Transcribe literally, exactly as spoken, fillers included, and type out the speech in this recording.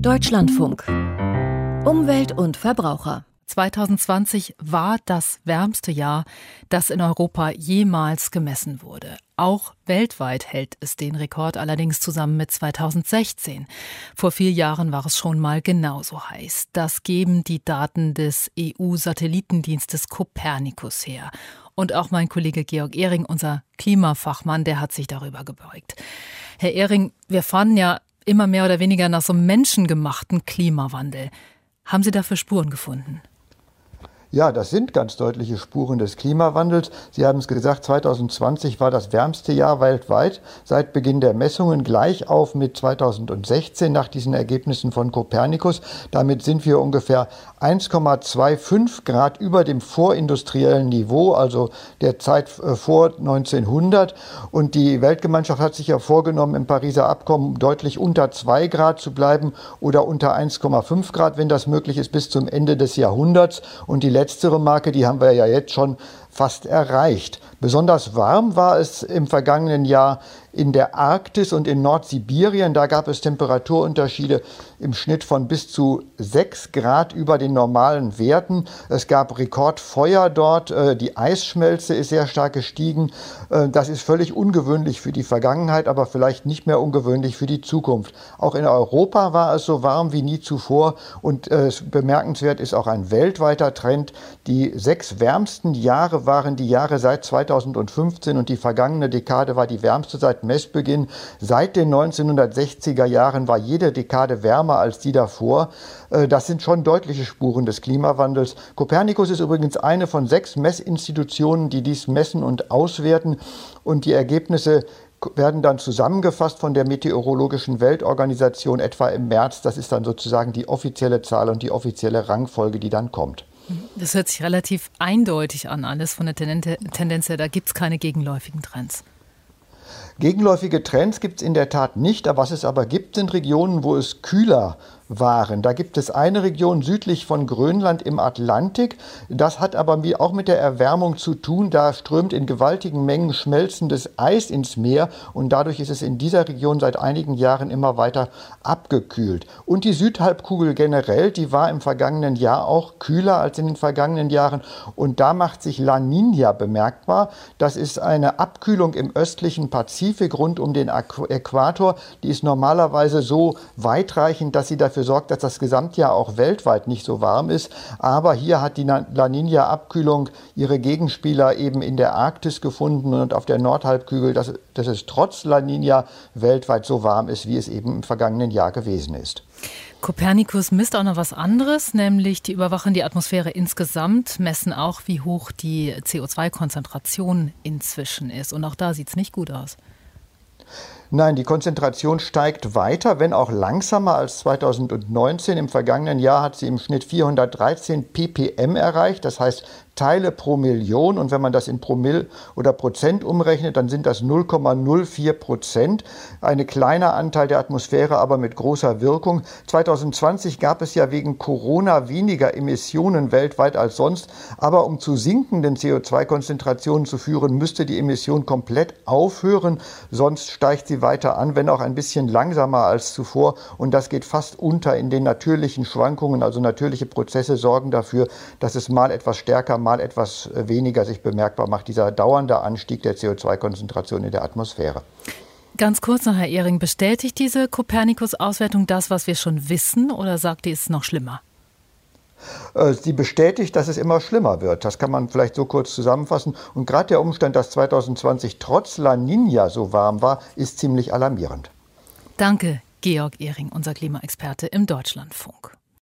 Deutschlandfunk. Umwelt und Verbraucher. zwanzig zwanzig war das wärmste Jahr, das in Europa jemals gemessen wurde. Auch weltweit hält es den Rekord, allerdings zusammen mit zweitausendsechzehn. Vor vier Jahren war es schon mal genauso heiß. Das geben die Daten des E U-Satellitendienstes Copernicus her. Und auch mein Kollege Georg Ehring, unser Klimafachmann, der hat sich darüber gebeugt. Herr Ehring, wir fahren ja immer mehr oder weniger nach so einem menschengemachten Klimawandel. Haben Sie dafür Spuren gefunden? Ja, das sind ganz deutliche Spuren des Klimawandels. Sie haben es gesagt, zweitausendzwanzig war das wärmste Jahr weltweit seit Beginn der Messungen, gleich auf mit zweitausendsechzehn nach diesen Ergebnissen von Copernicus. Damit sind wir ungefähr eins Komma fünfundzwanzig Grad über dem vorindustriellen Niveau, also der Zeit vor neunzehnhundert. Und die Weltgemeinschaft hat sich ja vorgenommen, im Pariser Abkommen deutlich unter zwei Grad zu bleiben oder unter eins Komma fünf Grad, wenn das möglich ist, bis zum Ende des Jahrhunderts. Und die letztere Marke, die haben wir ja jetzt schon fast erreicht. Besonders warm war es im vergangenen Jahr in der Arktis und in Nordsibirien. Da gab es Temperaturunterschiede im Schnitt von bis zu sechs Grad über den normalen Werten. Es gab Rekordfeuer dort. Die Eisschmelze ist sehr stark gestiegen. Das ist völlig ungewöhnlich für die Vergangenheit, aber vielleicht nicht mehr ungewöhnlich für die Zukunft. Auch in Europa war es so warm wie nie zuvor. Und bemerkenswert ist auch ein weltweiter Trend. Die sechs wärmsten Jahre waren die Jahre seit zweitausendfünfzehn und die vergangene Dekade war die wärmste seit Messbeginn. Seit den neunzehnhundertsechziger Jahren war jede Dekade wärmer als die davor. Das sind schon deutliche Spuren des Klimawandels. Copernicus ist übrigens eine von sechs Messinstitutionen, die dies messen und auswerten. Und die Ergebnisse werden dann zusammengefasst von der Meteorologischen Weltorganisation etwa im März. Das ist dann sozusagen die offizielle Zahl und die offizielle Rangfolge, die dann kommt. Das hört sich relativ eindeutig an, alles von der Tendenz her. Da gibt es keine gegenläufigen Trends. Gegenläufige Trends gibt es in der Tat nicht, aber was es aber gibt, sind Regionen, wo es kühler waren. Da gibt es eine Region südlich von Grönland im Atlantik. Das hat aber auch mit der Erwärmung zu tun. Da strömt in gewaltigen Mengen schmelzendes Eis ins Meer und dadurch ist es in dieser Region seit einigen Jahren immer weiter abgekühlt. Und die Südhalbkugel generell, die war im vergangenen Jahr auch kühler als in den vergangenen Jahren und da macht sich La Niña bemerkbar. Das ist eine Abkühlung im östlichen Pazifik rund um den Äquator. Die ist normalerweise so weitreichend, dass sie dafür sorgt, dass das Gesamtjahr auch weltweit nicht so warm ist. Aber hier hat die La Niña-Abkühlung ihre Gegenspieler eben in der Arktis gefunden und auf der Nordhalbkugel, dass, dass es trotz La Niña weltweit so warm ist, wie es eben im vergangenen Jahr gewesen ist. Copernicus misst auch noch was anderes, nämlich die überwachen die Atmosphäre insgesamt, messen auch, wie hoch die C O zwei Konzentration inzwischen ist. Und auch da sieht es nicht gut aus. Nein, die Konzentration steigt weiter, wenn auch langsamer als zweitausendneunzehn. Im vergangenen Jahr hat sie im Schnitt vierhundertdreizehn ppm erreicht, das heißt Teile pro Million. Und wenn man das in Promille oder Prozent umrechnet, dann sind das null Komma null vier Prozent. Ein kleiner Anteil der Atmosphäre, aber mit großer Wirkung. zweitausendzwanzig gab es ja wegen Corona weniger Emissionen weltweit als sonst. Aber um zu sinkenden C O zwei Konzentrationen zu führen, müsste die Emission komplett aufhören. Sonst steigt sie weiter an, wenn auch ein bisschen langsamer als zuvor. Und das geht fast unter in den natürlichen Schwankungen. Also natürliche Prozesse sorgen dafür, dass es mal etwas stärker, mal etwas weniger sich bemerkbar macht, dieser dauernde Anstieg der C O zwei Konzentration in der Atmosphäre. Ganz kurz noch, Herr Ehring, bestätigt diese Copernicus-Auswertung das, was wir schon wissen, oder sagt die, es ist noch schlimmer? Sie bestätigt, dass es immer schlimmer wird. Das kann man vielleicht so kurz zusammenfassen. Und gerade der Umstand, dass zweitausendzwanzig trotz La Niña so warm war, ist ziemlich alarmierend. Danke, Georg Ehring, unser Klimaexperte im Deutschlandfunk.